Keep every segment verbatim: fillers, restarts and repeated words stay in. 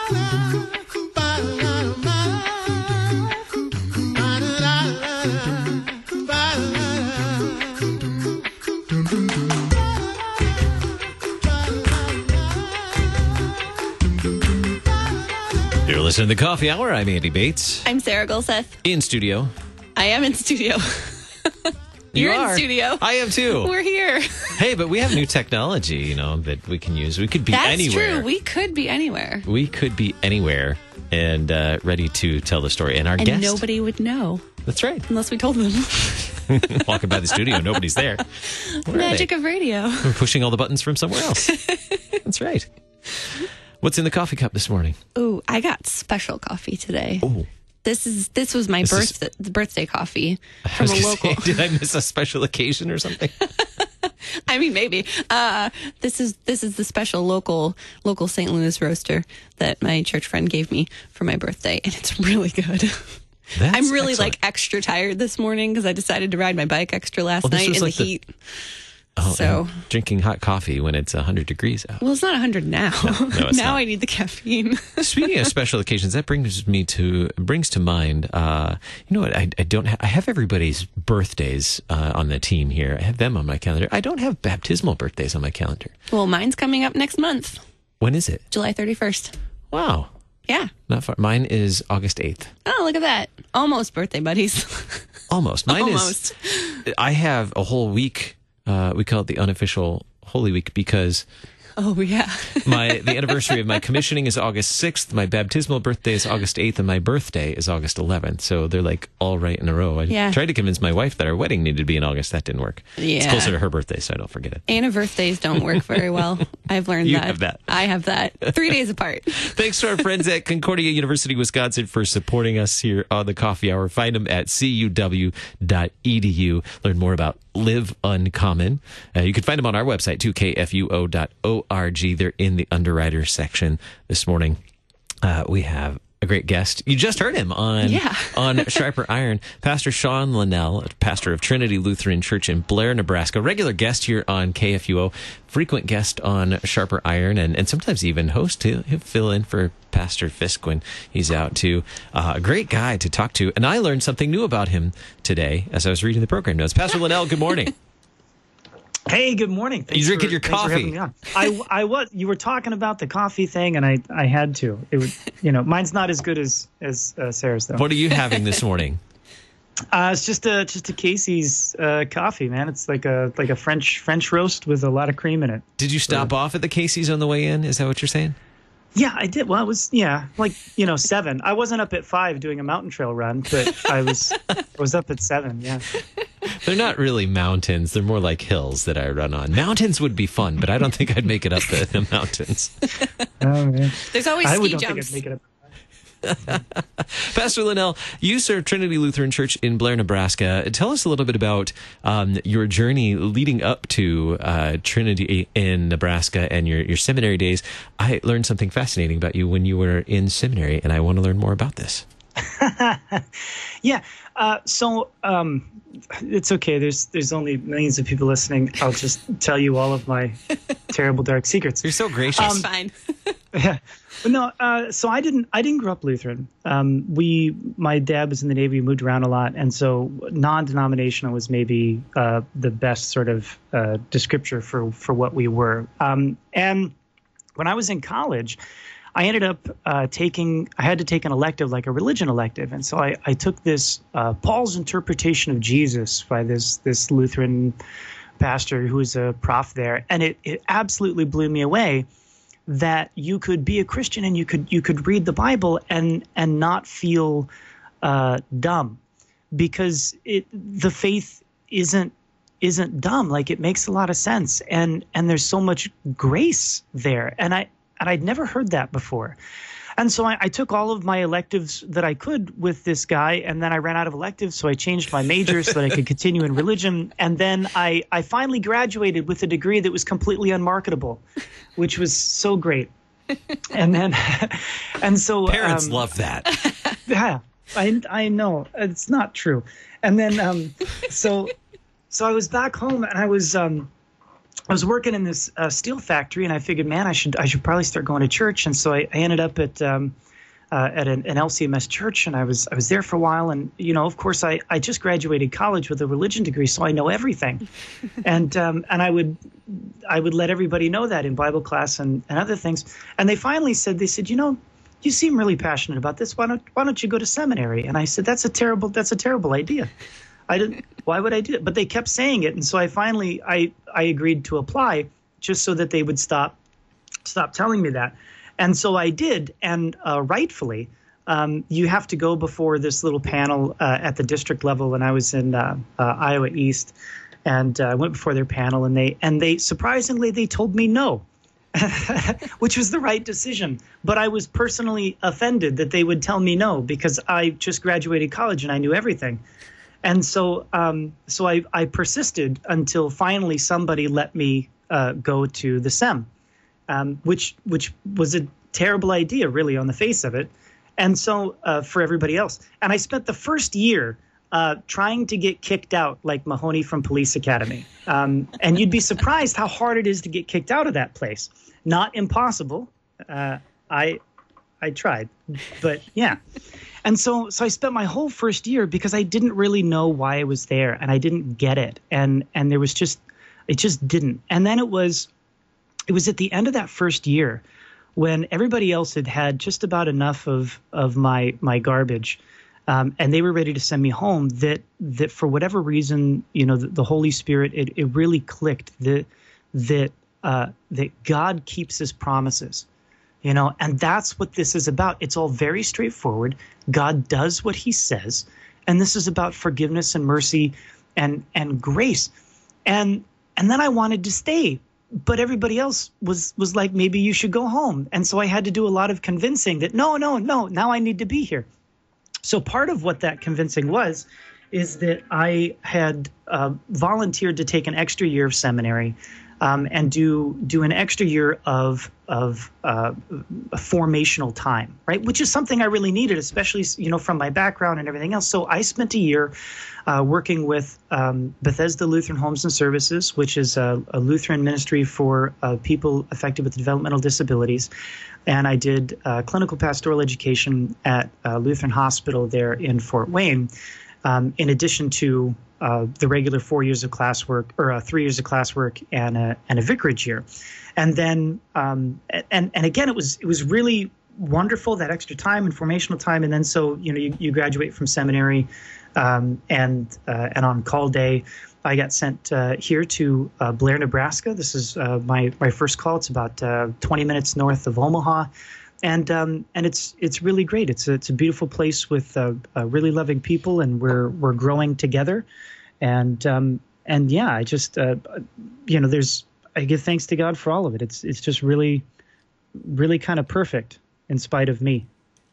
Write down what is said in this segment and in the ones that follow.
You're listening to the Coffee Hour. I'm Andy Bates. I'm Sarah Gulseth. In studio. I am in studio. You You're are. in studio. I am too. We're here. Hey, but we have new technology, you know, that we can use. We could be That's anywhere. true. We could be anywhere. We could be anywhere and uh, ready to tell the story. And our And guest. nobody would know. That's right. Unless we told them. Walking by the studio, nobody's there. Where Magic of radio. We're pushing all the buttons from somewhere else. That's right. What's in the coffee cup this morning? Ooh, I got special coffee today. Oh. This is this was my This birthday birthday coffee I from was a gonna local. say, did I miss a special occasion or something? I mean, maybe. Uh, this is this is the special local local Saint Louis roaster that my church friend gave me for my birthday, and it's really good. That's I'm really excellent. like extra tired this morning because I decided to ride my bike extra last Well, this night was in like the the- heat. Oh, So- and drinking hot coffee when it's one hundred degrees out. Well, it's not one hundred now. no, it's now not. I need the caffeine. Speaking of special occasions, that brings me to brings to mind. Uh, you know what? I, I don't. Ha- I have everybody's birthdays uh, on the team here. I have them on my calendar. I don't have baptismal birthdays on my calendar. Well, mine's coming up next month, When is it? July thirty-first. Wow, Yeah. not far. Mine is August eighth. Oh, look at that. Almost birthday buddies. Almost. Mine Almost. is. I have a whole week. Uh, we call it the unofficial Holy Week because Oh, yeah. my the anniversary of my commissioning is August sixth. My baptismal birthday is August eighth, and my birthday is August eleventh. So they're like all right in a row. I Yeah. tried to convince my wife that our wedding needed to be in August. That didn't work. It's Yeah. closer to her birthday, so I don't forget it. Anniversaries don't work very well. I've learned You that. have that. I have that. Three days apart. Thanks to our friends at Concordia University, Wisconsin for supporting us here on the Coffee Hour. Find them at c u w dot e d u. Learn more about Live Uncommon. Uh, you can find them on our website too, k f u o dot org. They're in the underwriter section this morning. Uh, we have a great guest. You just heard him on Yeah. on Sharper Iron. Pastor Sean Linnell, pastor of Trinity Lutheran Church in Blair, Nebraska. Regular guest here on K F U O. Frequent guest on Sharper Iron, and, and sometimes even host. He'll, he'll fill in for Pastor Fisk when he's out too. Uh, a great guy to talk to. And I learned something new about him today as I was reading the program notes. Pastor Linnell, good morning. Hey, good morning. Thanks You drinking for- your thanks for coffee. having me on. I, I was. You were talking about the coffee thing, and I, I had to. It was, you know, mine's not as good as as uh, Sarah's though. What are you having this morning? Uh, it's just a just a Casey's uh, coffee, man. It's like a like a French French roast with a lot of cream in it. Did you stop off at the Casey's on the way in? Is that what you're saying? Yeah, I did. Well, it was yeah, like you know, seven. I wasn't up at five doing a mountain trail run, but I was I was up at seven. Yeah. They're not really mountains. They're more like hills that I run on. Mountains would be fun, but I don't think I'd make it up the, the mountains. Oh man. There's always I ski would don't jumps. think I'd make it up. Pastor Linnell, you serve Trinity Lutheran Church in Blair, Nebraska. Tell us a little bit about um, your journey leading up to uh, Trinity in Nebraska and your, your seminary days. I learned something fascinating about you when you were in seminary, and I want to learn more about this. Yeah. Uh, so um, it's okay. There's there's only millions of people listening. I'll just tell you all of my terrible dark secrets. You're so gracious. It's fine. Yeah. But no, uh, so I didn't I didn't grow up Lutheran. Um, we my dad was in the Navy, moved around a lot, and so non-denominational was maybe uh, the best sort of uh, descriptor for for what we were. Um, and when I was in college, I ended up uh, taking I had to take an elective, like a religion elective, and so I, I took this uh, Paul's Interpretation of Jesus by this this Lutheran pastor who was a prof there, and it it absolutely blew me away that you could be a Christian and you could you could read the Bible and and not feel uh, dumb, because it the faith isn't isn't dumb. Like, it makes a lot of sense, and and there's so much grace there, and I and I'd never heard that before. And so I, I took all of my electives that I could with this guy, and then I ran out of electives, so I changed my major so that I could continue in religion. And then I, I finally graduated with a degree that was completely unmarketable, which was so great. And then, and so Parents um, love that. yeah, I I know it's not true. And then, um, so so I was back home, and I was um, I was working in this uh, steel factory, and I figured, man, I should I should probably start going to church. And so I, I ended up at um, uh, at an, an L C M S church, and I was I was there for a while. And you know, of course, I, I just graduated college with a religion degree, so I know everything. and um, and I would I would let everybody know that in Bible class and, and other things. And they finally said, they said, you know, you seem really passionate about this. Why don't why don't you go to seminary? And I said, that's a terrible that's a terrible idea. I didn't. Why would I do it? But they kept saying it, and so I finally I I agreed to apply just so that they would stop stop telling me that, and so I did. And uh, rightfully, um, you have to go before this little panel uh, at the district level, and I was in uh, uh, Iowa East, and I uh, went before their panel, and they and they surprisingly they told me no. Which was the right decision. But I was personally offended that they would tell me no, because I just graduated college and I knew everything. And so um, so I, I persisted until finally somebody let me uh, go to the S E M, um, which which was a terrible idea, really, on the face of it. And so uh, for everybody else. And I spent the first year uh, trying to get kicked out like Mahoney from Police Academy. Um, and you'd be surprised how hard it is to get kicked out of that place. Not impossible. Uh, I I tried. But yeah. And so so I spent my whole first year because I didn't really know why I was there, and I didn't get it. And and there was just it just didn't. And then it was it was at the end of that first year when everybody else had had just about enough of of my my garbage, um, and they were ready to send me home, that that for whatever reason, you know, the, the Holy Spirit, it, it really clicked that that uh, that God keeps his promises. You know, and that's what this is about. It's all very straightforward. God does what he says. And this is about forgiveness and mercy and and grace. And and then I wanted to stay. But everybody else was was like, maybe you should go home. And so I had to do a lot of convincing that, no, no, no, now I need to be here. So part of what that convincing was is that I had uh, volunteered to take an extra year of seminary. Um, and do do an extra year of of uh, formational time, right? Which is something I really needed, especially, you know, from my background and everything else. So I spent a year uh, working with um, Bethesda Lutheran Homes and Services, which is a, a Lutheran ministry for uh, people affected with developmental disabilities. And I did uh, clinical pastoral education at uh, Lutheran Hospital there in Fort Wayne, um, in addition to Uh, the regular four years of classwork, or uh, three years of classwork, and a and a vicarage year, and then um, and and again, it was it was really wonderful, that extra time and formational time, and then so you know you, you graduate from seminary, um, and uh, and on call day, I got sent uh, here to uh, Blair, Nebraska. This is uh, my my first call. It's about uh, twenty minutes north of Omaha. And um, and it's it's really great. It's a, it's a beautiful place with uh, uh, really loving people, and we're we're growing together, and um, and yeah, I just uh, you know there's I give thanks to God for all of it. It's it's just really really kind of perfect in spite of me.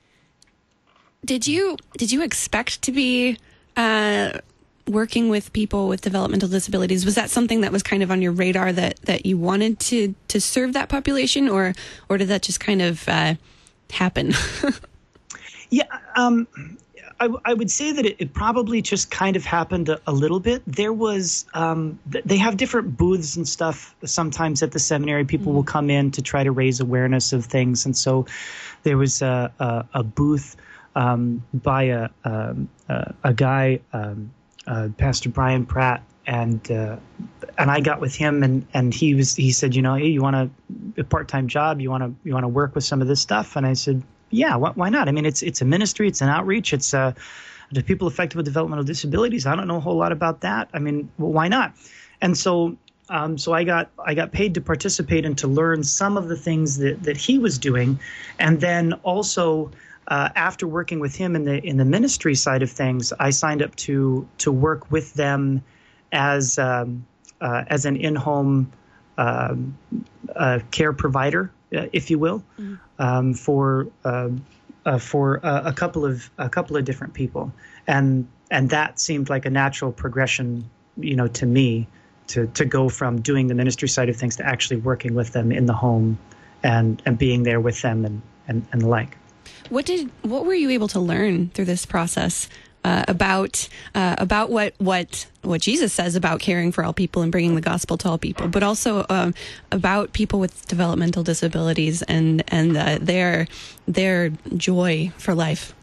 Did you did you expect to be uh, working with people with developmental disabilities? Was that something that was kind of on your radar, that, that you wanted to, to serve that population, or or did that just kind of uh, happen? yeah, um, I, I would say that it, it probably just kind of happened a, a little bit. There was um, th- they have different booths and stuff sometimes at the seminary. People mm-hmm. will come in to try to raise awareness of things, and so there was a, a, a booth um, by a um, a, a guy. Um, Uh, Pastor Brian Pratt, and uh, and I got with him, and, and he was he said, you know, hey, you want a, a part-time job? You want to you want to work with some of this stuff? And I said, yeah, wh- why not? I mean, it's it's a ministry, it's an outreach, it's uh, to people affected with developmental disabilities. I don't know a whole lot about that. I mean, well, why not? And so um, so I got I got paid to participate and to learn some of the things that that he was doing, and then also. Uh, after working with him in the in the ministry side of things, I signed up to to work with them as um, uh, as an in-home um, uh, care provider, uh, if you will, mm-hmm. um, for uh, uh, for uh, a couple of a couple of different people, and and that seemed like a natural progression, you know, to me, to to go from doing the ministry side of things to actually working with them in the home, and and being there with them, and and, and the like. What did what were you able to learn through this process uh, about uh, about what what what Jesus says about caring for all people and bringing the gospel to all people, but also um, about people with developmental disabilities and and uh, their their joy for life.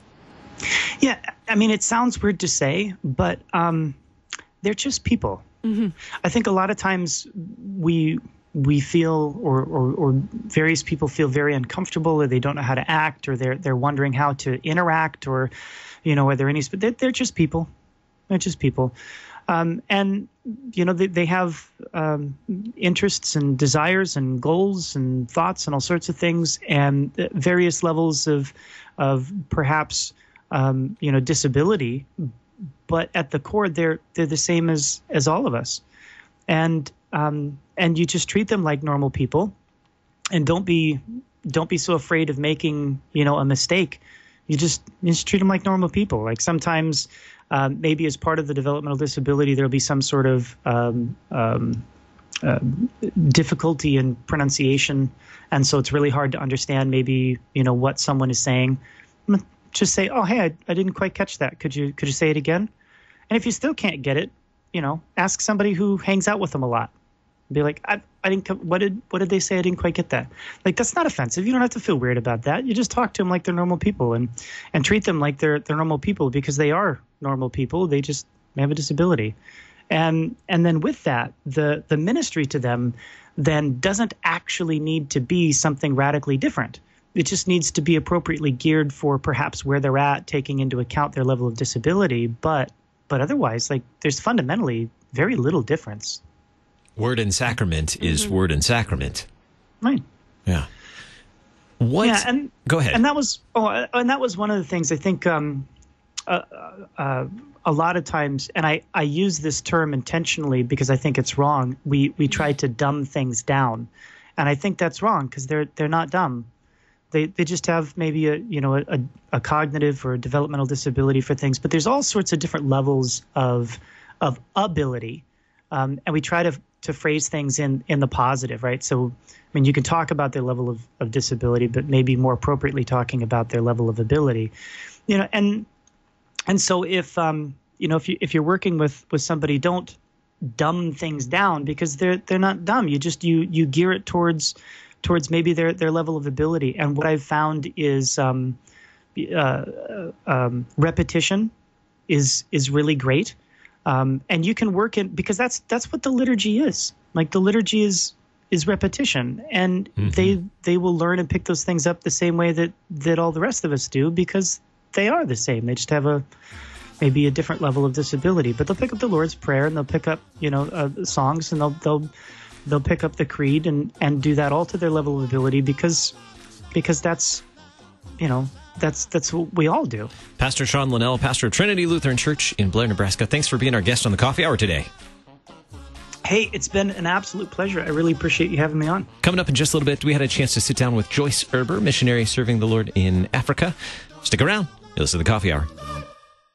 Yeah, I mean, it sounds weird to say, but um, they're just people. Mm-hmm. I think a lot of times we we feel, or, or or various people feel very uncomfortable, or they don't know how to act, or they're they're wondering how to interact, or you know, are there any? But they're, they're just people. They're just people, um, and you know, they they have um, interests and desires and goals and thoughts and all sorts of things, and various levels of of perhaps. Um, you know, disability, but at the core, they're they're the same as as all of us, and um, and you just treat them like normal people, and don't be don't be so afraid of making you know a mistake. You just you just treat them like normal people. Like sometimes, um, maybe as part of the developmental disability, there'll be some sort of um, um, uh, difficulty in pronunciation, and so it's really hard to understand maybe you know what someone is saying. Just say, oh, hey, I, I didn't quite catch that. Could you could you say it again? And if you still can't get it, you know, ask somebody who hangs out with them a lot. Be like, I, I didn't. What did what did they say? I didn't quite get that. Like, that's not offensive. You don't have to feel weird about that. You just talk to them like they're normal people, and and treat them like they're they're normal people, because they are normal people. They just have a disability, and and then with that, the the ministry to them then doesn't actually need to be something radically different. It just needs to be appropriately geared for perhaps where they're at, taking into account their level of disability. But but otherwise, like, there's fundamentally very little difference. Word and sacrament mm-hmm. is word and sacrament. Right. Yeah. What? Yeah, and go ahead. And that was oh, and that was one of the things I think um, uh, uh, a lot of times, and I, I use this term intentionally because I think it's wrong. We we try to dumb things down, and I think that's wrong because they're they're not dumb. They they just have maybe a you know a, a cognitive or a developmental disability for things, but there's all sorts of different levels of of ability, um, and we try to to phrase things in in the positive, right? So, I mean, you can talk about their level of, of disability, but maybe more appropriately talking about their level of ability, you know. And and so if um you know if you if you're working with with somebody, don't dumb things down because they're they're not dumb. You just you you gear it towards. towards maybe their, their level of ability. And what I've found is um, uh, um, repetition is is really great. Um, and you can work in, because that's that's what the liturgy is. Like, the liturgy is is repetition. And mm-hmm. they they will learn and pick those things up the same way that, that all the rest of us do, because they are the same. They just have a maybe a different level of disability. But they'll pick up the Lord's Prayer, and they'll pick up, you know, uh, songs, and they'll they'll They'll pick up the creed and, and do that all to their level of ability because because that's, you know, that's that's what we all do. Pastor Sean Linnell, pastor of Trinity Lutheran Church in Blair, Nebraska. Thanks for being our guest on the Coffee Hour today. Hey, it's been an absolute pleasure. I really appreciate you having me on. Coming up in just a little bit, we had a chance to sit down with Joyce Erber, missionary serving the Lord in Africa. Stick around. You'll listen to the Coffee Hour.